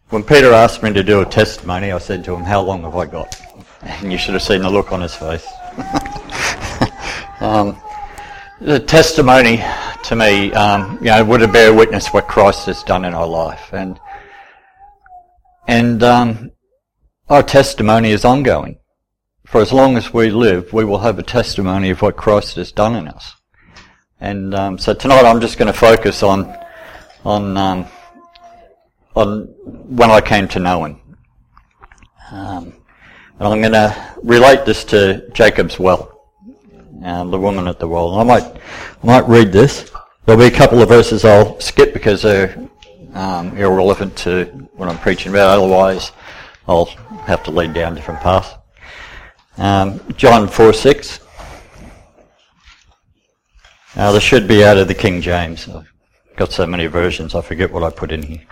When Peter asked me to do a testimony, I said to him, "How long have I got?" And you should have seen the look on his face. The testimony to me, would it bear witness what Christ has done in our life, and our testimony is ongoing. For as long as we live, we will have a testimony of what Christ has done in us. And so tonight, I'm just going to focus on when I came to know Him, and I'm going to relate this to Jacob's well. The woman at the well. And I might read this. There'll be a couple of verses I'll skip because they're irrelevant to what I'm preaching about. Otherwise, I'll have to lead down different paths. John 4:6. This should be out of the King James. I've got so many versions, I forget what I put in here.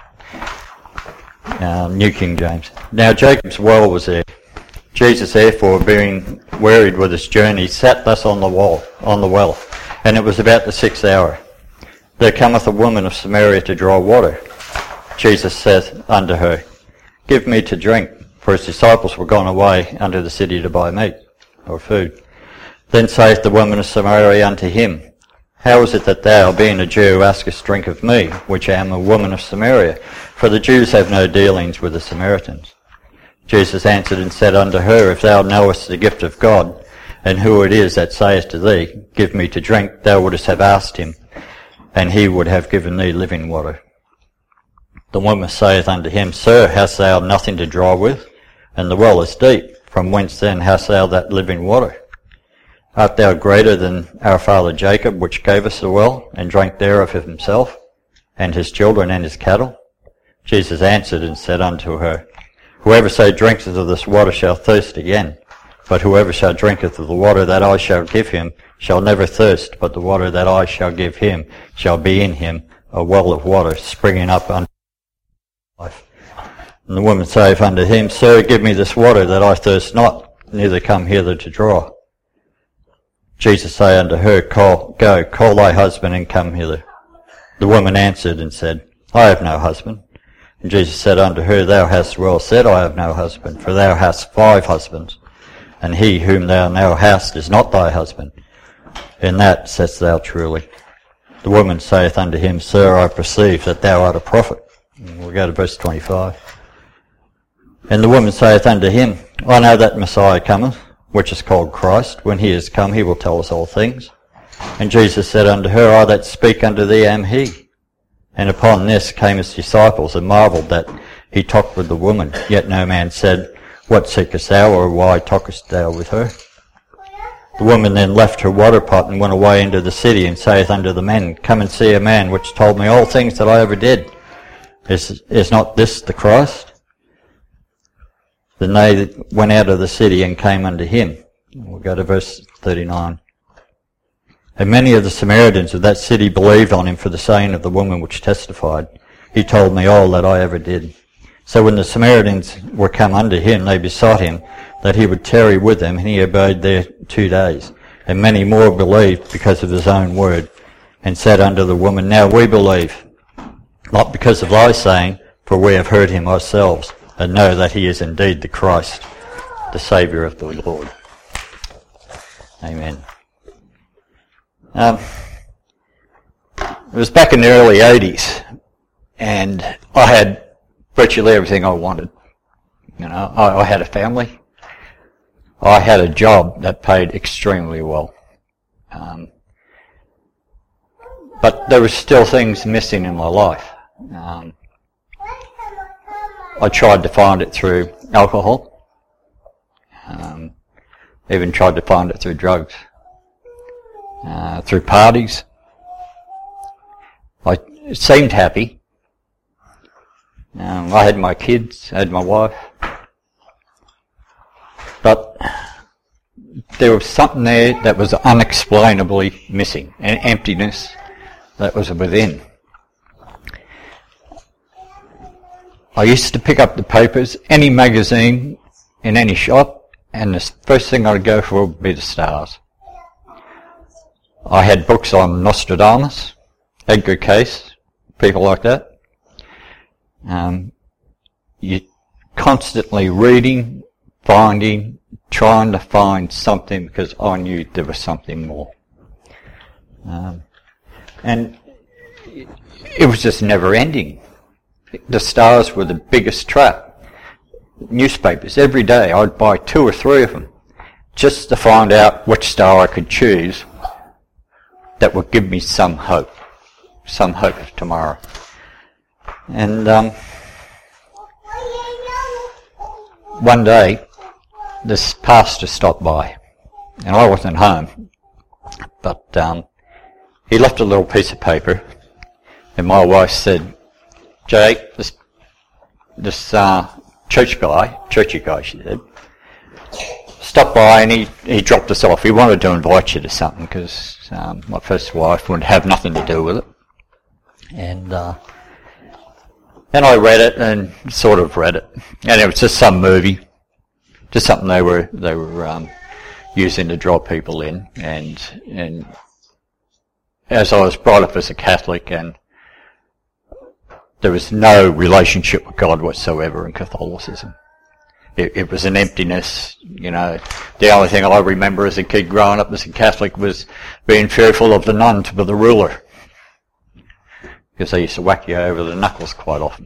New King James. Now Jacob's well was there. Jesus, therefore, being wearied with his journey, sat thus on the well, and it was about the 6th hour. There cometh a woman of Samaria to draw water. Jesus saith unto her, Give me to drink, for his disciples were gone away unto the city to buy meat, or food. Then saith the woman of Samaria unto him, How is it that thou, being a Jew, askest drink of me, which am a woman of Samaria? For the Jews have no dealings with the Samaritans. Jesus answered and said unto her, If thou knowest the gift of God, and who it is that saith to thee, Give me to drink, thou wouldst have asked him, and he would have given thee living water. The woman saith unto him, Sir, hast thou nothing to draw with? And the well is deep. From whence then hast thou that living water? Art thou greater than our father Jacob, which gave us the well, and drank thereof himself, and his children, and his cattle? Jesus answered and said unto her, Whoever so drinketh of this water shall thirst again, but whoever shall drinketh of the water that I shall give him shall never thirst, but the water that I shall give him shall be in him a well of water springing up unto life. And the woman saith unto him, Sir, give me this water that I thirst not, neither come hither to draw. Jesus saith unto her, Go, call thy husband and come hither. The woman answered and said, I have no husband. And Jesus said unto her, Thou hast well said, I have no husband, for thou hast 5 husbands, and he whom thou now hast is not thy husband. In that saidst thou truly. The woman saith unto him, Sir, I perceive that thou art a prophet. And we'll go to verse 25. And the woman saith unto him, I know that Messiah cometh, which is called Christ. When he is come, he will tell us all things. And Jesus said unto her, I that speak unto thee am he. And upon this came his disciples, and marvelled that he talked with the woman. Yet no man said, What seekest thou, or why talkest thou with her? The woman then left her water pot, and went away into the city, and saith unto the men, Come and see a man which told me all things that I ever did. Is not this the Christ? Then they went out of the city, and came unto him. We'll go to verse 39. And many of the Samaritans of that city believed on him for the saying of the woman which testified, He told me all that I ever did. So when the Samaritans were come unto him, they besought him that he would tarry with them, and he abode there 2 days. And many more believed because of his own word, and said unto the woman, Now we believe, not because of thy saying, for we have heard him ourselves, and know that he is indeed the Christ, the Saviour of the Lord. Amen. It was back in the early 80s, and I had virtually everything I wanted. I had a family. I had a job that paid extremely well. But there were still things missing in my life. I tried to find it through alcohol. Even tried to find it through drugs. Through parties. I seemed happy. I had my kids, I had my wife. But there was something there that was unexplainably missing, an emptiness that was within. I used to pick up the papers, any magazine in any shop, and the first thing I'd go for would be the stars. I had books on Nostradamus, Edgar Cayce, people like that. you're constantly reading, finding, trying to find something, because I knew there was something more. And it was just never ending. The stars were the biggest trap. Newspapers, every day I'd buy 2 or 3 of them just to find out which star I could choose that would give me some hope of tomorrow. And one day this pastor stopped by, and I wasn't home, but he left a little piece of paper, and my wife said, "Jake, this churchy guy," she said, "stopped by and he dropped us off. He wanted to invite you to something, because my first wife would have nothing to do with it." And I read it, and sort of read it, and it was just some movie, just something they were using to draw people in. And as I was brought up as a Catholic, and there was no relationship with God whatsoever in Catholicism. It was an emptiness, you know. The only thing I remember as a kid growing up as a Catholic was being fearful of the nuns with the ruler, because they used to whack you over the knuckles quite often.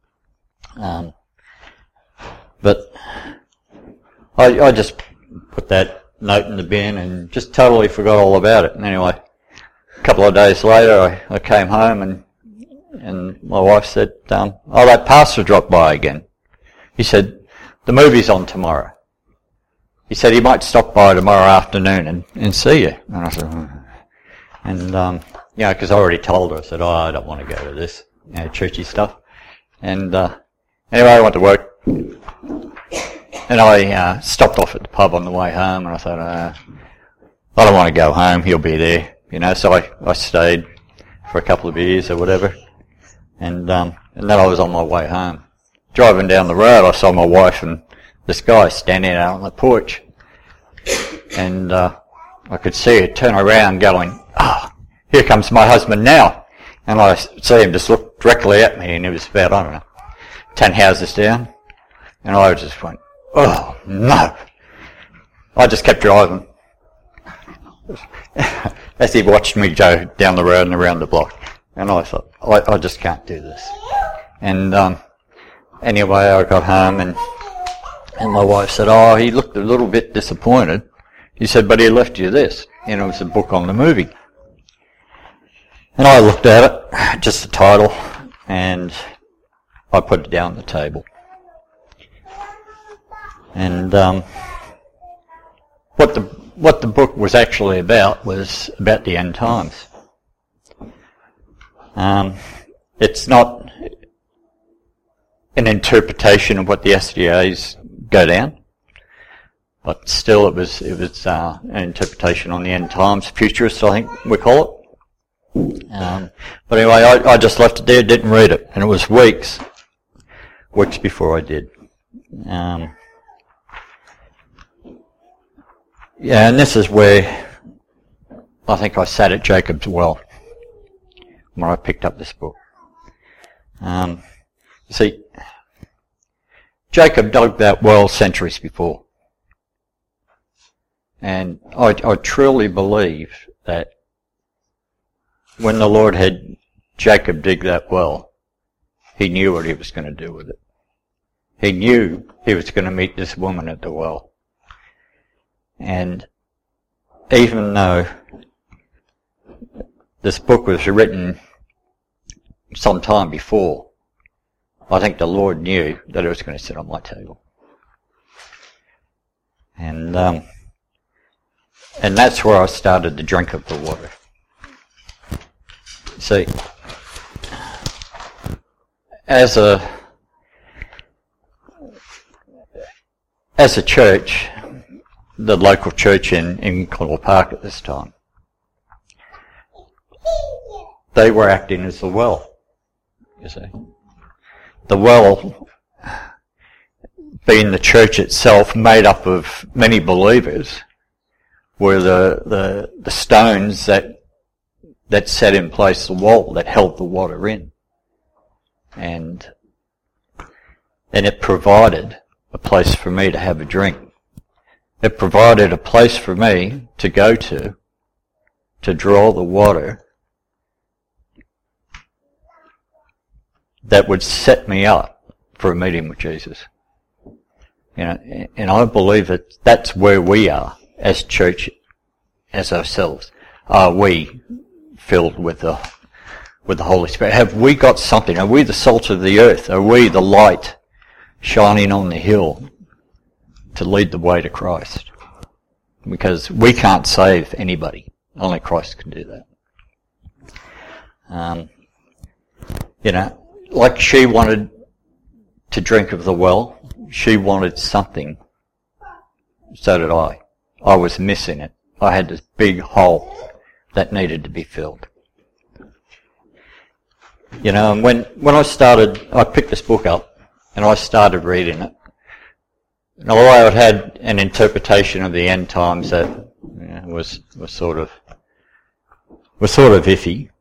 But I just put that note in the bin and just totally forgot all about it. And anyway, a couple of days later, I came home, and my wife said, "Oh, that pastor dropped by again." He said, "The movie's on tomorrow." He said he might stop by tomorrow afternoon and see you. And I said, and because I already told her, I said, "Oh, I don't want to go to this, churchy stuff." And anyway, I went to work, and I stopped off at the pub on the way home, and I thought, I don't want to go home. He'll be there, So I stayed for a couple of years or whatever, and then I was on my way home. Driving down the road, I saw my wife and this guy standing out on the porch, and I could see her turn around going, "Oh, here comes my husband now." And I see him just look directly at me, and it was about, 10 houses down, and I just went, "Oh, no." I just kept driving as he watched me go down the road and around the block, and I thought, I just can't do this. And anyway, I got home, and my wife said, "Oh, he looked a little bit disappointed." He said, "But he left you this." And it was a book on the movie. And I looked at it, just the title, and I put it down on the table. And what the book was actually about was about the end times. It's not an interpretation of what the SDAs go down, but still it was an interpretation on the end times, futurist, I think we call it. But anyway, I just left it there, didn't read it, and it was weeks before I did. And this is where I think I sat at Jacob's well when I picked up this book. See, Jacob dug that well centuries before. And I truly believe that when the Lord had Jacob dig that well, he knew what he was going to do with it. He knew he was going to meet this woman at the well. And even though this book was written some time before, I think the Lord knew that it was going to sit on my table. And that's where I started to drink of the water. See, as a church, the local church in Connell Park at this time, they were acting as the well, you see. The well, being the church itself, made up of many believers, were the stones that set in place the wall that held the water in. And and it provided a place for me to have a drink. It provided a place for me to go to draw the water that would set me up for a meeting with Jesus. You know, and I believe that that's where we are as church, as ourselves. Are we filled with the Holy Spirit? Have we got something? Are we the salt of the earth? Are we the light shining on the hill to lead the way to Christ? Because we can't save anybody. Only Christ can do that. You know, like she wanted to drink of the well, she wanted something. So did I. I was missing it. I had this big hole that needed to be filled. You know, and when I picked this book up and I started reading it, and although it had an interpretation of the end times that was sort of iffy,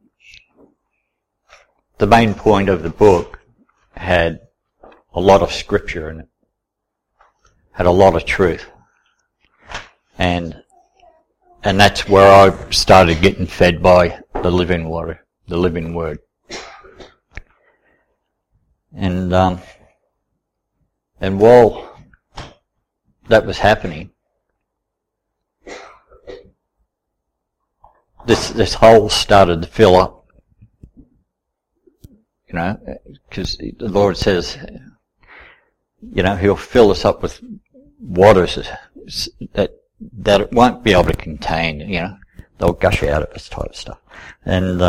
the main point of the book had a lot of scripture in it, had a lot of truth, and that's where I started getting fed by the living water, the living word. And while that was happening, this hole started to fill up. You know, because the Lord says, you know, He'll fill us up with waters that it won't be able to contain. You know, they'll gush out of us type of stuff. And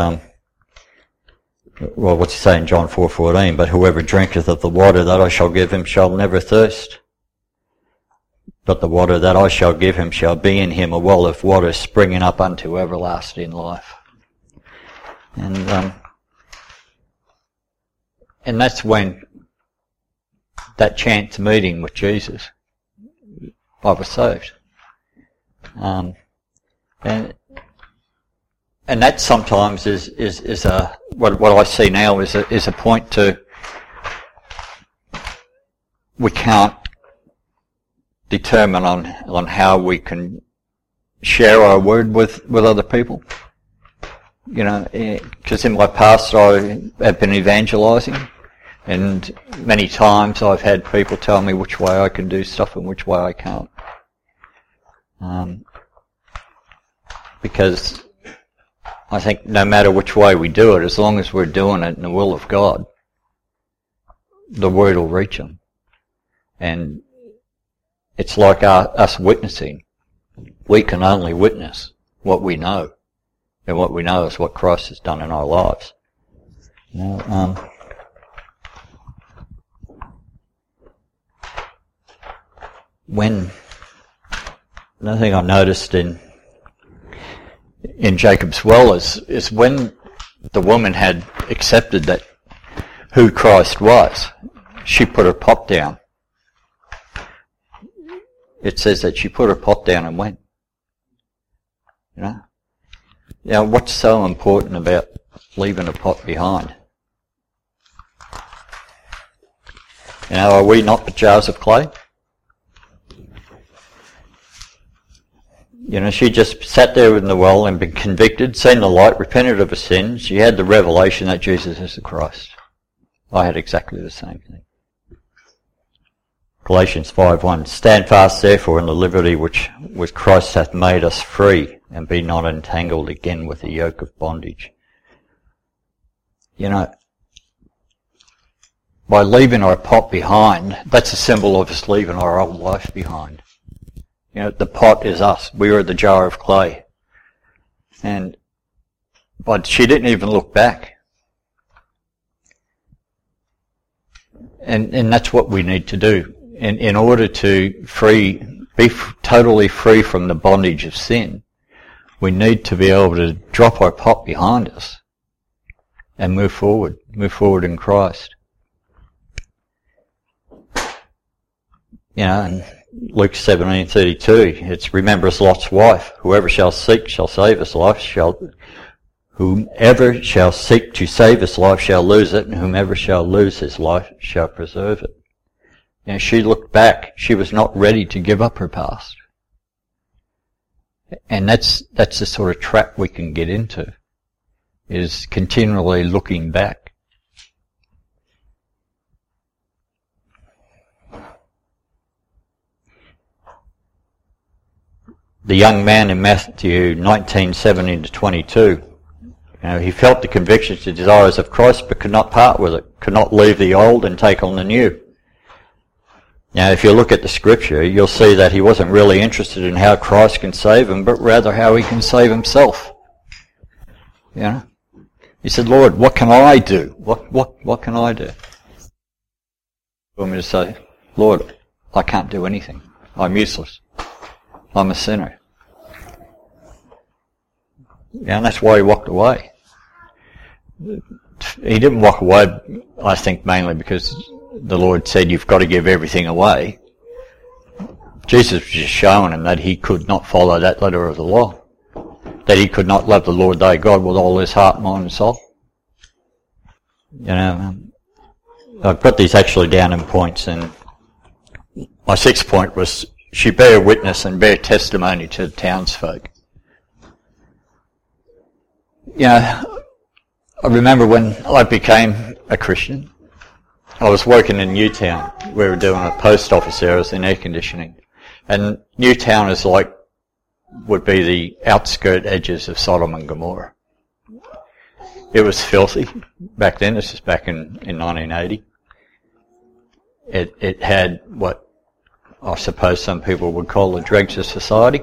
well, what's He say in John 4:14? But whoever drinketh of the water that I shall give him shall never thirst. But the water that I shall give him shall be in him a well of water springing up unto everlasting life. And that's when that chance meeting with Jesus, I was saved. And that sometimes is a what I see now is a point to we can't determine on how we can share our word with other people. You know, because in my past I have been evangelizing, and many times I've had people tell me which way I can do stuff and which way I can't. Because I think no matter which way we do it, as long as we're doing it in the will of God, the word will reach them. And it's like us witnessing. We can only witness what we know. And what we know is what Christ has done in our lives. Now, another thing I noticed in Jacob's well is when the woman had accepted that who Christ was, she put her pot down. It says that she put her pot down and went. You know? Now, what's so important about leaving a pot behind? You know, are we not the jars of clay? You know, she just sat there in the well and been convicted, seen the light, repented of her sins. She had the revelation that Jesus is the Christ. I had exactly the same thing. Galatians 5:1, stand fast therefore in the liberty which Christ hath made us free, and be not entangled again with the yoke of bondage. You know, by leaving our pot behind, that's a symbol of us leaving our old life behind. You know, the pot is us. We are the jar of clay. But she didn't even look back. And that's what we need to do. In order to be totally free from the bondage of sin, we need to be able to drop our pot behind us and move forward in Christ. You know, and Luke 17:32, it's remember Lot's wife. Whoever shall seek shall save his life, whomever shall seek to save his life shall lose it, and whomever shall lose his life shall preserve it. You know, she looked back. She was not ready to give up her past. And that's the sort of trap we can get into, is continually looking back. The young man in Matthew 19:17-22, he felt the convictions and desires of Christ but could not part with it, could not leave the old and take on the new. Now, if you look at the scripture, you'll see that he wasn't really interested in how Christ can save him, but rather how he can save himself. He said, Lord, what can I do? What can I do? You want me to say, Lord, I can't do anything. I'm useless. I'm a sinner. And that's why he walked away. He didn't walk away, I think, mainly because the Lord said, you've got to give everything away. Jesus was just showing him that he could not follow that letter of the law. That he could not love the Lord thy God with all his heart, mind and soul. I've got these actually down in points, and my 6th point was, she bare witness and bear testimony to the townsfolk. I remember when I became a Christian, I was working in Newtown. We were doing a post office there, I was in air conditioning. And Newtown is would be the outskirt edges of Sodom and Gomorrah. It was filthy back then. This is back in 1980. It had what I suppose some people would call the dregs of society.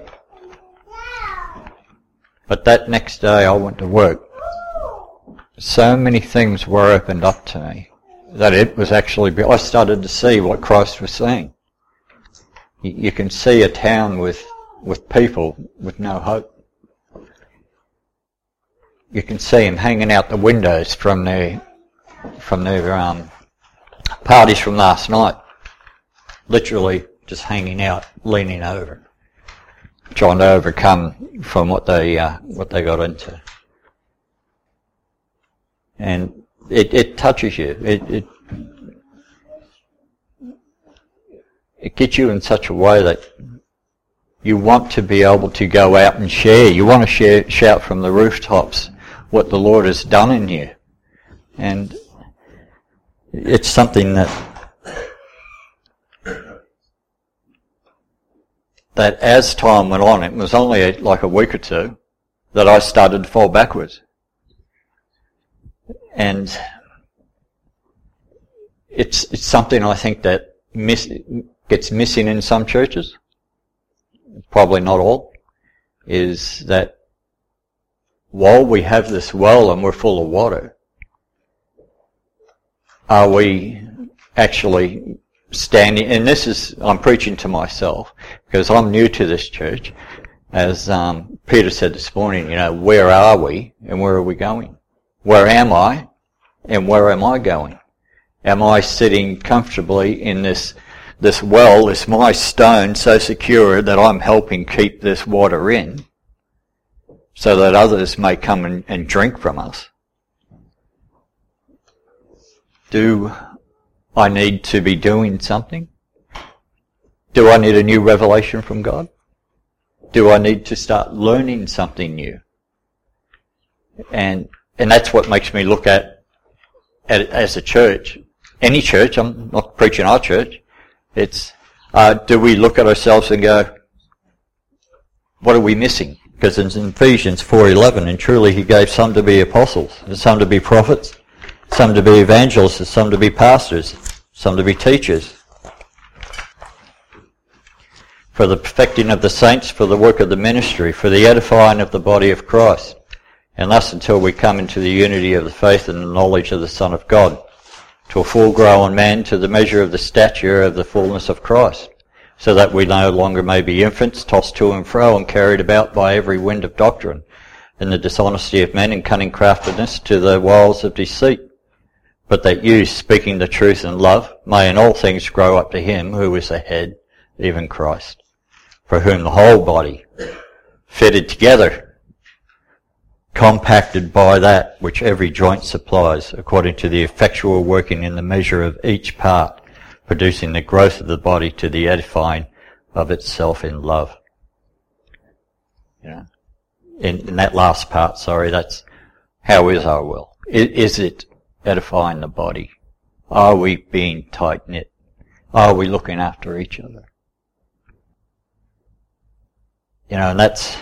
But that next day I went to work. So many things were opened up to me that it was actually, I started to see what Christ was saying. You can see a town with people with no hope. You can see them hanging out the windows from their parties from last night. Literally just hanging out, leaning over, trying to overcome from what they got into. And it touches you. It gets you in such a way that you want to be able to go out and share. You want to shout from the rooftops what the Lord has done in you. And it's something that as time went on, it was only like a week or two that I started to fall backwards. And it's something I think that gets missing in some churches, probably not all, is that while we have this well and we're full of water, are we actually standing, and I'm preaching to myself, because I'm new to this church, as Peter said this morning, where are we and where are we going? Where am I and where am I going? Am I sitting comfortably in this well? Is my stone so secure that I'm helping keep this water in so that others may come and drink from us? Do I need to be doing something? Do I need a new revelation from God? Do I need to start learning something new? And that's what makes me look at as a church, any church. I'm not preaching our church. It's, do we look at ourselves and go, what are we missing? Because in Ephesians 4:11, and truly he gave some to be apostles, and some to be prophets, some to be evangelists, and some to be pastors, some to be teachers, for the perfecting of the saints, for the work of the ministry, for the edifying of the body of Christ, and thus until we come into the unity of the faith and the knowledge of the Son of God, to a full grown man, to the measure of the stature of the fullness of Christ, so that we no longer may be infants, tossed to and fro and carried about by every wind of doctrine, and the dishonesty of men and cunning craftiness to the wiles of deceit, but that you, speaking the truth in love, may in all things grow up to him who is the head, even Christ, for whom the whole body, fitted together, compacted by that which every joint supplies, according to the effectual working in the measure of each part, producing the growth of the body to the edifying of itself in love. You know, in that last part, that's how is our will? Is it edifying the body? Are we being tight-knit? Are we looking after each other? You know, and that's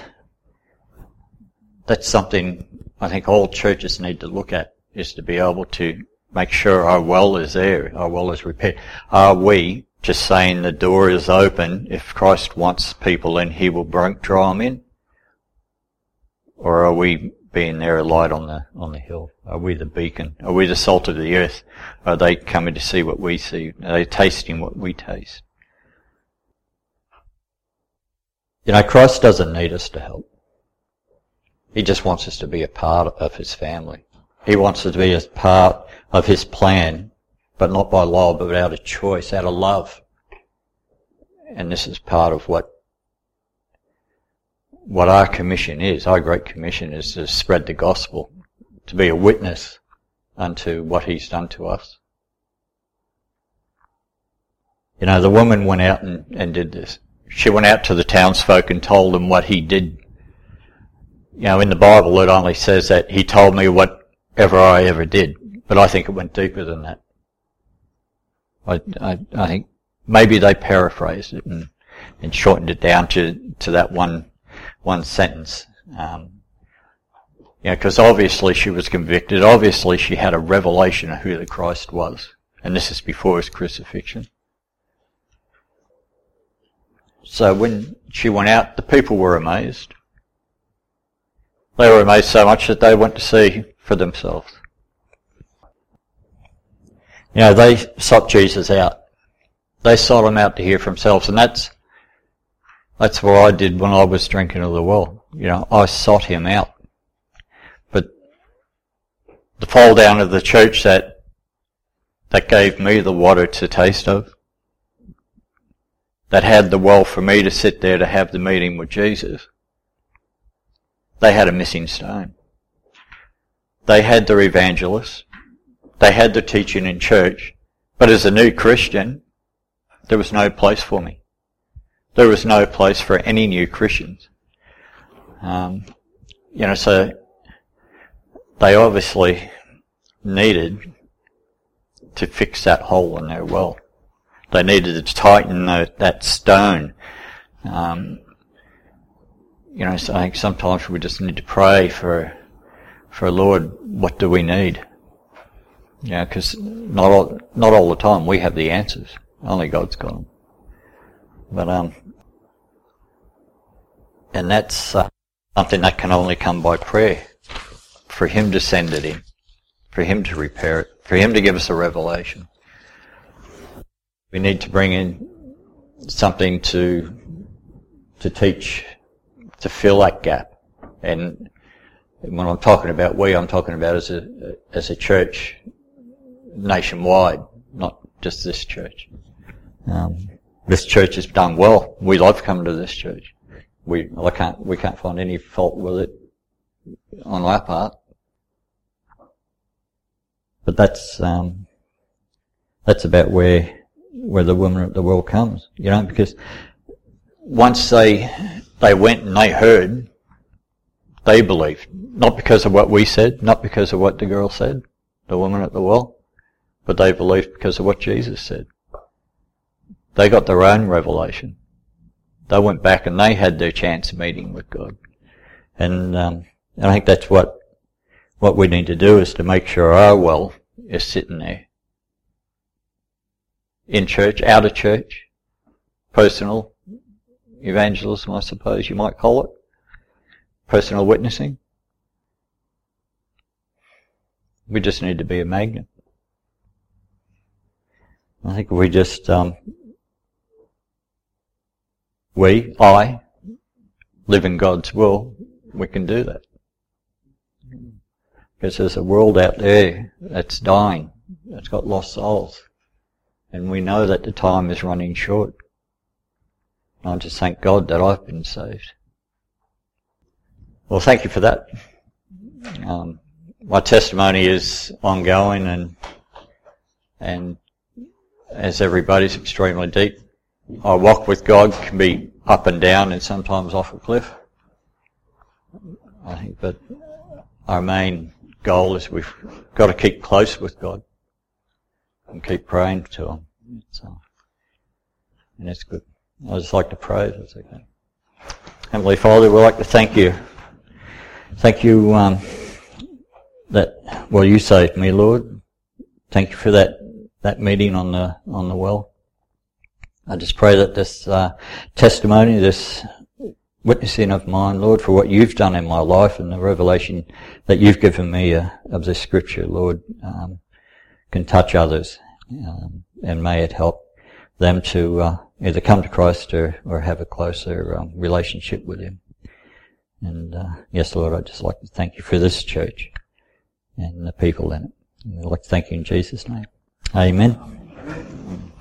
something I think all churches need to look at, is to be able to make sure our well is there, our well is repaired. Are we just saying the door is open, if Christ wants people in, he will draw them in? Or are we being there a light on the hill? Are we the beacon? Are we the salt of the earth? Are they coming to see what we see? Are they tasting what we taste? You know, Christ doesn't need us to help. He just wants us to be a part of his family. He wants us to be a part of his plan, but not by law, but out of choice, out of love. And this is part of what our commission is. Our great commission is to spread the gospel, to be a witness unto what he's done to us. You know, the woman went out and did this. She went out to the townsfolk and told them what he did. You know, in the Bible it only says that he told me whatever I ever did, but I think it went deeper than that. I think maybe they paraphrased it and shortened it down to that one sentence. Because obviously she was convicted. Obviously she had a revelation of who the Christ was, and this is before his crucifixion. So when she went out, the people were amazed. They were amazed so much that they went to see for themselves. You know, they sought Jesus out. They sought him out to hear for themselves, and that's what I did when I was drinking of the well. You know, I sought him out. But the fall down of the church that gave me the water to taste of, that had the well for me to sit there to have the meeting with Jesus, they had a missing stone. They had their evangelists. They had the teaching in church. But as a new Christian, there was no place for me. There was no place for any new Christians. So they obviously needed to fix that hole in their well. They needed to tighten that stone. So I think sometimes we just need to pray for Lord, what do we need? Because not all the time we have the answers. Only God's got them. But and that's something that can only come by prayer. For him to send it in, for him to repair it, for him to give us a revelation. We need to bring in something to teach, to fill that gap. And when I'm talking about I'm talking about as a church nationwide, not just this church. This church has done well. We love coming to this church. We can't find any fault with it on our part. But that's about where the woman at the well comes, because once they went and they heard, they believed. Not because of what we said, not because of what the girl said, the woman at the well, but they believed because of what Jesus said. They got their own revelation. They went back and they had their chance of meeting with God. And I think that's what we need to do, is to make sure our well is sitting there. In church, out of church, personal evangelism, I suppose you might call it. Personal witnessing. We just need to be a magnet. I think we just, I live in God's will, we can do that. Because there's a world out there that's dying, that's got lost souls. And we know that the time is running short. And I just thank God that I've been saved. Well, thank you for that. My testimony is ongoing, and as everybody's, extremely deep. Our walk with God can be up and down and sometimes off a cliff, I think, but our main goal is we've got to keep close with God and keep praying to Him. And it's good. I'd just like to pray, if that's okay. Heavenly Father, we'd like to thank you. Thank you you saved me, Lord. Thank you for that meeting on the well. I just pray that this testimony, this witnessing of mine, Lord, for what you've done in my life and the revelation that you've given me of this scripture, Lord, can touch others, and may it help them to either come to Christ or have a closer relationship with Him. And yes, Lord, I'd just like to thank you for this church and the people in it. And I'd like to thank you in Jesus' name. Amen.